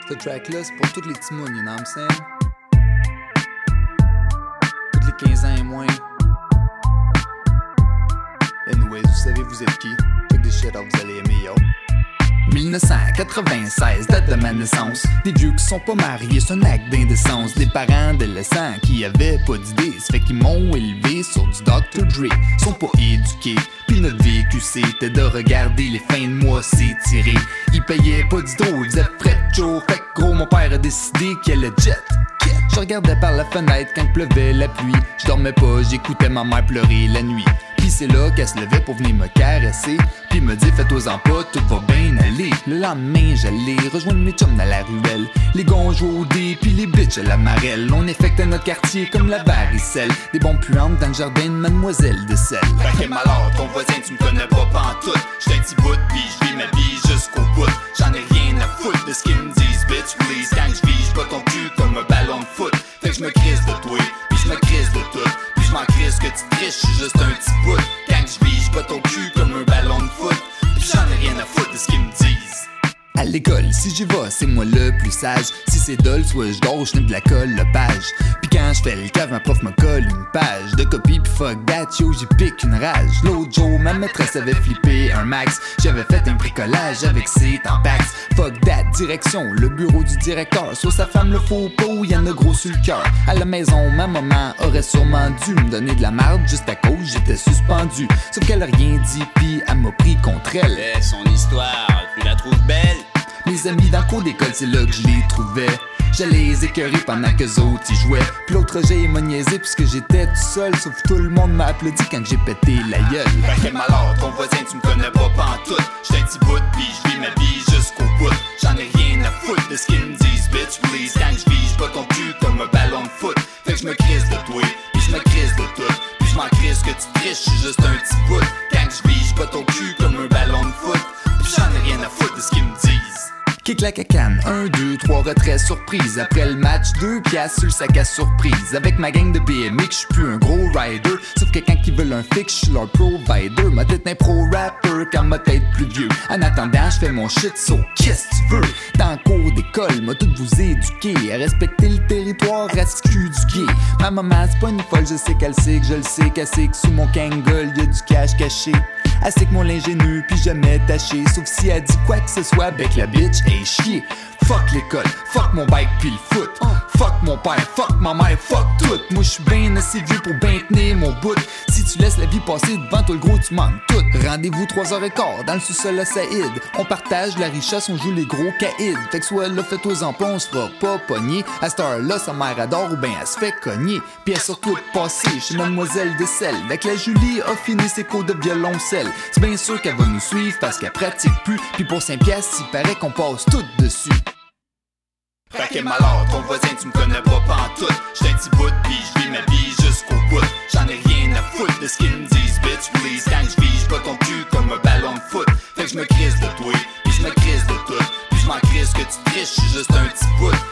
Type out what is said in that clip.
Ce track-là, c'est pour toutes les petits mounes, you know what I'm saying? Toutes les 15 ans et moins. Anyways, vous savez vous êtes qui? Check this shit out, vous allez aimer, yo. 1996, date de ma naissance. Des vieux qui sont pas mariés, c'est un acte d'indécence. Des parents adolescents qui avaient pas d'idées, ça fait qu'ils m'ont élevé sur du Dr. Dre. Sont pas éduqués, pis notre vécu c'était de regarder les fins de mois s'étirer. Ils payaient pas d'hydro, ils faisaient fret chaud. Fait que gros, mon père a décidé qu'il allait jet. Je regardais par la fenêtre quand pleuvait la pluie. Je dormais pas, j'écoutais ma mère pleurer la nuit. Pis c'est là qu'elle se levait pour venir me caresser. Pis me dit fais-toi-en pas, tout va bien aller. Le lendemain j'allais rejoindre mes chums dans la ruelle. Les gars jouaient au dé pis les bitches à la marelle. On infectait notre quartier comme la varicelle. Des bombes puantes dans le jardin de Mademoiselle de Sel. Fait que malheur, ton voisin tu me connais pas pantoute. J'suis un petit bout pis j'vis ma vie jusqu'au bout. J'en ai rien à foutre de ce qu'ils me disent, bitch please. Quand j'vis j'bats ton cul comme un ballon de foot. Fait que j'me crisse de toi, pis j'me crisse de tout. Pis j'm'en crisse que tu triches, j'suis juste un petit bout. Quand j'vis j'bats ton cul comme un ballon de foot. Pis j'en ai rien à foutre de ce qu'ils me disent. À l'école, si j'y vais, c'est moi le plus sage. Si c'est dol, soit je dors, je de la colle, le page. Pis quand je fais le cave, ma prof me colle une page de copie, pis fuck that, yo, j'y pique une rage. L'autre jour, ma maîtresse avait flippé un max. J'avais fait un bricolage avec ses tampax. Fuck that, direction, le bureau du directeur. Soit sa femme le faux pas ou y'en a gros sur le cœur. À la maison, ma maman aurait sûrement dû me donner de la marde juste à cause j'étais suspendu. Sauf qu'elle a rien dit, pis elle m'a pris contre elle. Son histoire, tu la trouves belle? Mes amis dans le cours d'école, c'est là que je les trouvais. J'allais les écœurer pendant qu'eux autres y jouaient. Puis l'autre j'ai m'a niaisé puisque j'étais tout seul. Sauf que tout le monde m'a applaudi quand j'ai pété la gueule. Fait que malheur, ton voisin tu me connais pas pantoute. J'suis un petit bout pis j'vis ma vie jusqu'au bout. J'en ai rien à foutre de ce qu'ils me disent, bitch please. Quand j'vis j'bats ton cul comme un ballon de foot. Fait que j'me crisse de toi, pis j'me crisse de tout. Pis j'm'en crisse que tu triches, j'suis juste un petit bout. Quand j'vis j'bats ton cul comme un ballon de foot. Pis j'en ai rien à foutre de ce qu'ils me disent. Kick la cacane, 1, 2, 3 retraits surprise. Après le match, 2 piastres sur le sac à surprise. Avec ma gang de BMX, j'suis plus un gros rider. Sauf que quand ils veulent un fix, j'suis leur provider. Ma tête d'un pro-rapper quand ma tête plus vieux. En attendant, j'fais mon shit, so qu'est-ce tu veux? Dans le cours d'école, m'a tout vous éduquer à respecter le territoire, à ce cul du gay. Ma maman, c'est pas une folle, je sais qu'elle sait que je le sais. Qu'elle sait que sous mon Kangol, y'a du cash caché. Elle sait que mon l'ingénieux, pis jamais taché. Sauf si elle dit quoi que ce soit, bec la bitch est chier. Fuck l'école, fuck mon bike pis le foot. Fuck mon père, fuck ma mère, fuck tout. Moi j'suis ben assez vieux pour ben tenir mon bout. Si tu laisses la vie passer devant toi le gros, tu manques tout. Rendez-vous 3h15 dans le sous-sol à Saïd. On partage la richesse, on joue les gros caïds. Fait que soit là, fais-toi-en pas, on se fera pas pogner. À cette heure-là, sa mère adore ou ben elle se fait cogner. Pis elle sort tout passé chez Mademoiselle de Sel. Avec la Julie a fini ses cours de violoncelle. C'est bien sûr qu'elle va nous suivre parce qu'elle pratique plus. Pis pour 5 piastres, il paraît qu'on passe tout dessus. Fait que malheur, ton voisin tu me connais pas pantoute. J'suis un petit bout pis j'vis ma vie jusqu'au bout. J'en ai rien à foutre de ce qu'ils me disent, bitch please. Quand j'vis j'bats ton cul comme un ballon de foot. Fait que j'me crisse de toi, pis j'me crisse de tout. Pis j'm'en crisse que tu triches, j'suis juste un petit bout.